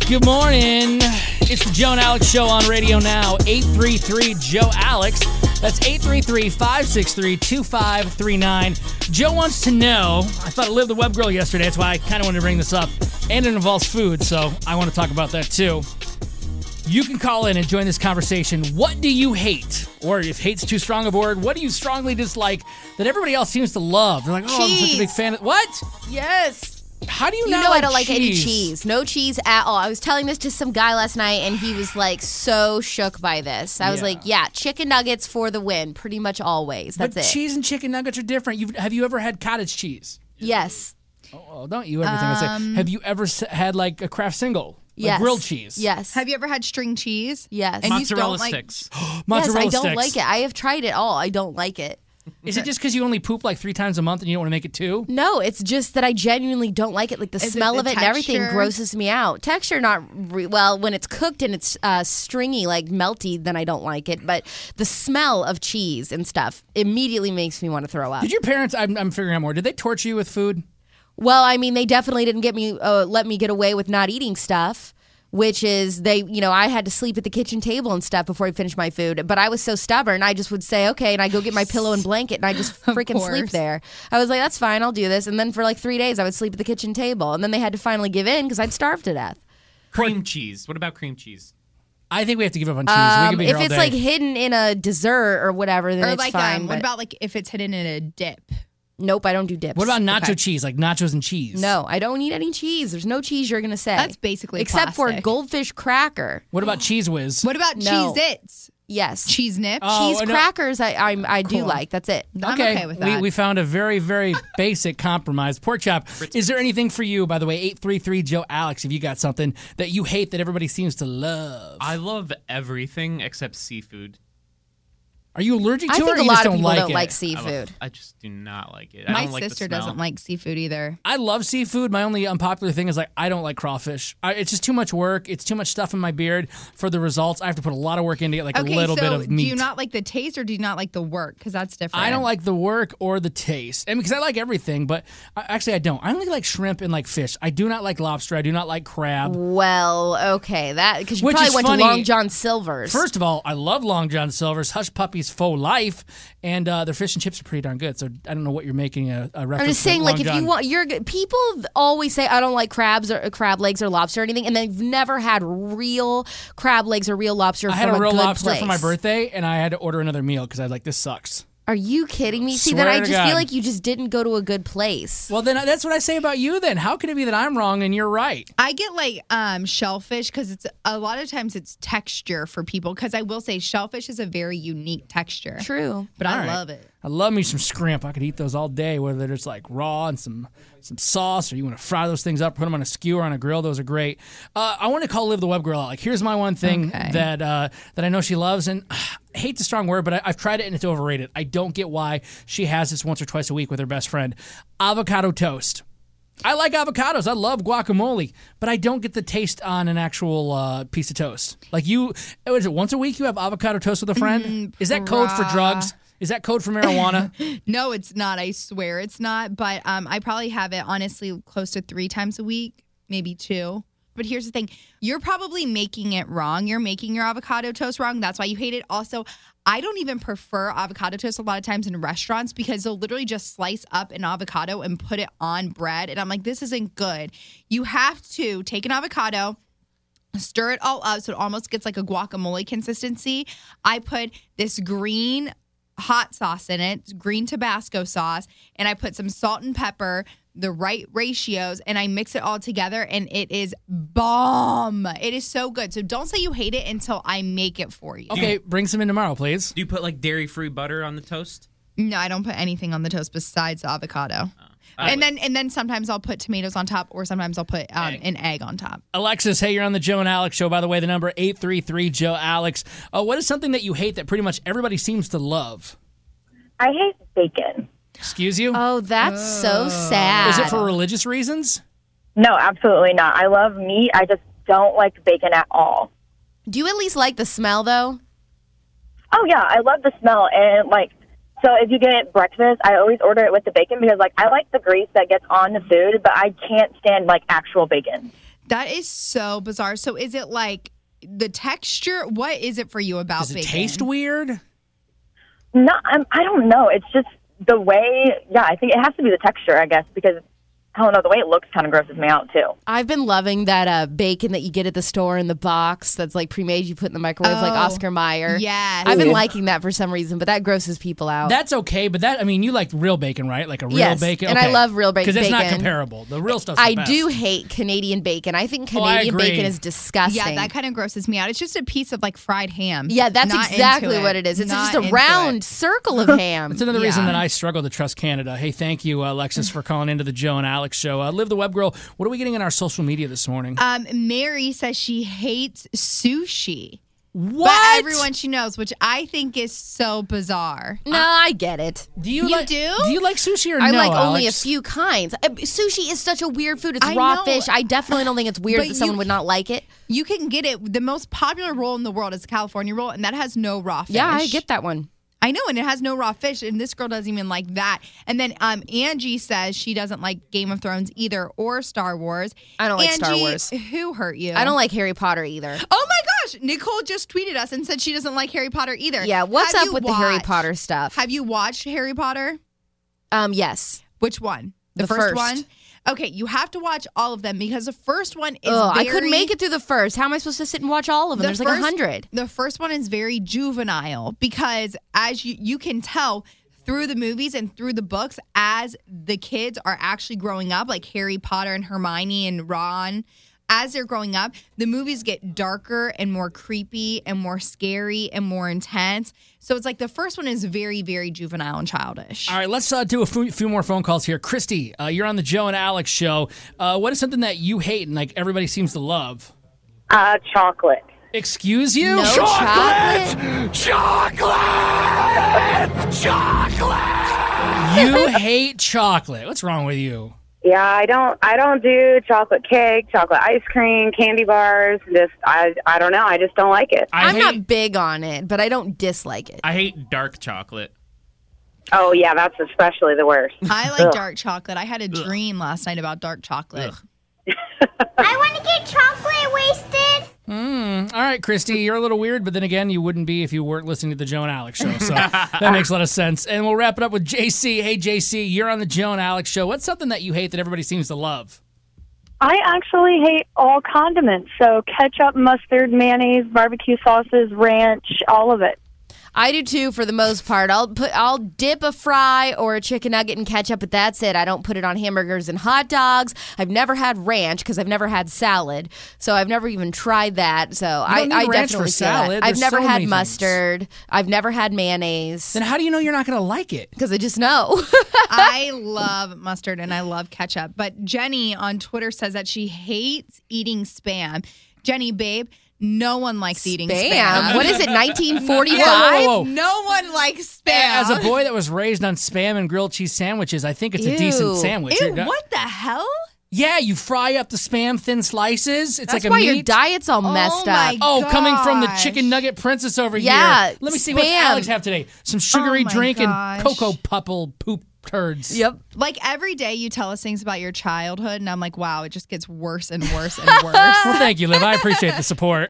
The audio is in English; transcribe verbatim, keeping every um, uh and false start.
Good morning. It's the Joe and Alex Show on radio now. eight three three, Joe Alex. That's eight three three, five six three, two five three nine. Joe wants to know, I thought I lived the web girl yesterday, that's why I kind of wanted to bring this up. And it involves food, so I want to talk about that too. You can call in and join this conversation. What do you hate? Or if hate's too strong of a word, what do you strongly dislike that everybody else seems to love? They're like, oh, cheese. I'm such a big fan of... What? Yes. How do you, You not know like I don't like cheese? any cheese. No cheese at all. I was telling this to some guy last night, and he was like so shook by this. I was Yeah. like, yeah, chicken nuggets for the win, pretty much always. That's but it. cheese and chicken nuggets are different. You've, have you ever had cottage cheese? Yes. Oh, don't you everything I say. Um, Have you ever s- had like a Kraft single? Like Yes. grilled cheese? Yes. Have you ever had string cheese? Yes. And you Mozzarella don't like- sticks. Mozzarella yes, I don't sticks. like it. I have tried it all. I don't like it. Is it just because you only poop like three times a month and you don't want to make it two? No, it's just that I genuinely don't like it. Like the Is it smell the of it and everything texture? grosses me out. Texture, not re- well. When it's cooked and it's uh, stringy, like melty, then I don't like it. But the smell of cheese and stuff immediately makes me want to throw up. Did your parents, I'm, I'm figuring out more, did they torture you with food? Well, I mean, they definitely didn't get me, uh, let me get away with not eating stuff. Which is they, you know, I had to sleep at the kitchen table and stuff before I finished my food. But I was so stubborn, I just would say, okay, and I go get my pillow and blanket, and I just Of freaking sleep course. there. I was like, that's fine, I'll do this. And then for like three days, I would sleep at the kitchen table, and then they had to finally give in because I'd starved to death. Cream cheese. What about cream cheese? I think we have to give up on cheese. we Um, could be here if all it's day. like hidden in a dessert or whatever, then Or it's like, fine. um, what but about like if it's hidden in a dip? nope, I don't do dips. What about nacho Okay. cheese, like nachos and cheese? No, I don't eat any cheese. There's no cheese you're gonna say. That's basically except for plastic. goldfish cracker. What about Cheese Whiz? What about No. Cheez-Its? Yes, Cheese nips? Oh, cheese no. crackers. I I, I do Cool. like. That's it. I'm okay with we, that. we found a very, very basic compromise. Pork chop. Is there anything for you, by the way? eight three three, Joe Alex, if you got something that you hate that everybody seems to love. I love everything except seafood. Are you allergic to I it, think or a you lot just of don't people like don't it? like I, seafood. love, I just do not like it. I My don't like the sister smell. doesn't like seafood either. I love seafood. My only unpopular thing is like I don't like crawfish. I, it's just too much work. It's too much stuff in my beard for the results. I have to put a lot of work into it, like Okay, a little so bit of meat. do you not like the taste or do you not like the work? Because that's different. I don't like the work or the taste. I mean, because I like everything, but I, actually I don't. I only like shrimp and like fish. I do not like lobster. I do not like crab. Well, okay, that because you Which probably is went funny. to Long John Silver's. First of all, I love Long John Silver's, Hush Puppies Faux Life, and uh, their fish and chips are pretty darn good. So I don't know what you're making a, a reference. I'm just to saying, Long like, if John. you want, you're people always say I don't like crabs or crab legs or lobster or anything, and they've never had real crab legs or real lobster. I had from a real good lobster place. for my birthday, and I had to order another meal because I was like, this sucks. Are you kidding me? See, Swear then I to just God. feel like you just didn't go to a good place. Well, then that's what I say about you. Then how can it be that I'm wrong and you're right? I get like um, shellfish because it's a lot of times it's texture for people. Because I will say shellfish is a very unique texture. True. But All I right. love it. I love me some scrimp. I could eat those all day, whether it's like raw and some some sauce, or you want to fry those things up, put them on a skewer on a grill. Those are great. Uh, I want to call Live the Web Girl out. Like, here's my one thing Okay. that uh, that I know she loves, and uh, hate's a strong word, but I, I've tried it and it's overrated. I don't get why she has this once or twice a week with her best friend. Avocado toast. I like avocados. I love guacamole, but I don't get the taste on an actual uh, piece of toast. Like you, what is it, once a week you have avocado toast with a friend? Mm, Is that code for pra- drugs? Is that code for marijuana? No, it's not. I swear it's not. But um, I probably have it honestly close to three times a week, maybe two. But here's the thing. You're probably making it wrong. You're making your avocado toast wrong. That's why you hate it. Also, I don't even prefer avocado toast a lot of times in restaurants because they'll literally just slice up an avocado and put it on bread. And I'm like, this isn't good. You have to take an avocado, stir it all up so it almost gets like a guacamole consistency. I put this green hot sauce in it, green Tabasco sauce, and I put some salt and pepper, the right ratios, and I mix it all together, and it is bomb. It is so good. So don't say you hate it until I make it for you. Okay, bring some in tomorrow, please. Do you put like dairy-free butter on the toast? No, I don't put anything on the toast besides the avocado. I and would. then and then sometimes I'll put tomatoes on top, or sometimes I'll put um, Egg. an egg on top. Alexis, hey, you're on the Joe and Alex show. By the way, the number eight three three Joe Alex. Uh, what is something that you hate that pretty much everybody seems to love? I hate bacon. Excuse you? Oh, that's so sad. Is it for religious reasons? No, absolutely not. I love meat. I just don't like bacon at all. Do you at least like the smell, though? Oh, yeah. I love the smell. And, like, so if you get breakfast, I always order it with the bacon because, like, I like the grease that gets on the food, but I can't stand, like, actual bacon. That is so bizarre. So is it like the texture? What is it for you about Does it bacon? taste weird? No, I'm, I don't know. It's just the way. Yeah, I think it has to be the texture, I guess, because I don't know. The way it looks kind of grosses me out too. I've been loving that uh, bacon that you get at the store in the box that's like pre-made. You put in the microwave like Oh, Oscar Mayer. yes. I've been liking that for some reason, but that grosses people out. That's okay, but that I mean, you like real bacon, right? Like a real Yes, bacon. and I love real ba- because it's not bacon. comparable. The real stuff's I the best. do hate Canadian bacon. I think Oh, I Canadian agree. bacon is disgusting. Yeah, that kind of grosses me out. It's just a piece of like fried ham. Yeah, that's Not exactly into what it is. It's Not just a into round it. circle of ham. It's another reason Yeah. that I struggle to trust Canada. Hey, thank you, uh, Alexis, for calling into the Joe and Alex show. Uh, Live the Web Girl, what are we getting in our social media this morning? Um, Mary says she hates sushi. what? But everyone she knows, which I think is so bizarre. No, I get it. do you, You like, do? Do you like sushi or I no, like only a Alex? few kinds. Uh, Sushi is such a weird food. It's I raw know. fish. I definitely don't think it's weird But that someone you- would not like it. You can get it. The most popular roll in the world is the California roll, and that has no raw fish. Yeah, I get that one. I know, and it has no raw fish, and this girl doesn't even like that. And then um, Angie says she doesn't like Game of Thrones either or Star Wars. I don't like Star Angie, Wars. Who hurt you? I don't like Harry Potter either. Oh my gosh! Nicole just tweeted us and said she doesn't like Harry Potter either. Yeah, what's Have up you with the Harry watched- Potter stuff? Have you watched Harry Potter? Um, yes. Which one? The, The first, first. one? Okay, you have to watch all of them because the first one is Ugh, very... I couldn't make it through the first. How am I supposed to sit and watch all of them? The There's like a first- hundred. The first one is very juvenile because as you you can tell through the movies and through the books as the kids are actually growing up, like Harry Potter and Hermione and Ron, as they're growing up, the movies get darker and more creepy and more scary and more intense. So it's like the first one is very, very juvenile and childish. All right, let's uh, do a few, few more phone calls here. Christy, uh, you're on the Joe and Alex show. Uh, what is something that you hate and like everybody seems to love? Uh, chocolate. Excuse you? No chocolate. Chocolate! Chocolate! You hate chocolate. What's wrong with you? Yeah, I don't. I don't do chocolate cake, chocolate ice cream, candy bars. Just, I, I don't know. I just don't like it. I I'm hate, not big on it, but I don't dislike it. I hate dark chocolate. Oh yeah, that's especially the worst. I like Ugh. dark chocolate. I had a dream last night about dark chocolate. Ugh. I want to get chocolate wasted. Mm, all right, Christy, you're a little weird, but then again, you wouldn't be if you weren't listening to the Joe and Alex show. So that makes a lot of sense. And we'll wrap it up with J C. Hey, J C, you're on the Joe and Alex show. What's something that you hate that everybody seems to love? I actually hate all condiments. So ketchup, mustard, mayonnaise, barbecue sauces, ranch, all of it. I do too, for the most part. I'll put, I'll dip a fry or a chicken nugget in ketchup, but that's it. I don't put it on hamburgers and hot dogs. I've never had ranch because I've never had salad, so I've never even tried that. So I, don't need I ranch definitely for feel that. salad. I've There's never so had many things. mustard. I've never had mayonnaise Then how do you know you're not going to like it? because I just know. I love mustard and I love ketchup. But Jenny on Twitter says that she hates eating Spam. Jenny, babe, no one likes eating Spam. Spam. What is it? nineteen Whoa, forty-five. whoa, whoa. No one likes Spam. As a boy that was raised on Spam and grilled cheese sandwiches, I think it's a Ew. decent sandwich. Ew, You're- what the hell? Yeah, you fry up the Spam thin slices. It's That's like a why meat. your diet's all messed my up. Oh, coming from the gosh. chicken nugget princess over Yeah, here. Let me see what Spam. Alex have today. Some sugary Oh my drink gosh. and cocoa pupple poop turds. Yep. Like every day you tell us things about your childhood, and I'm like, wow, it just gets worse and worse and worse. Well, thank you, Liv. I appreciate the support.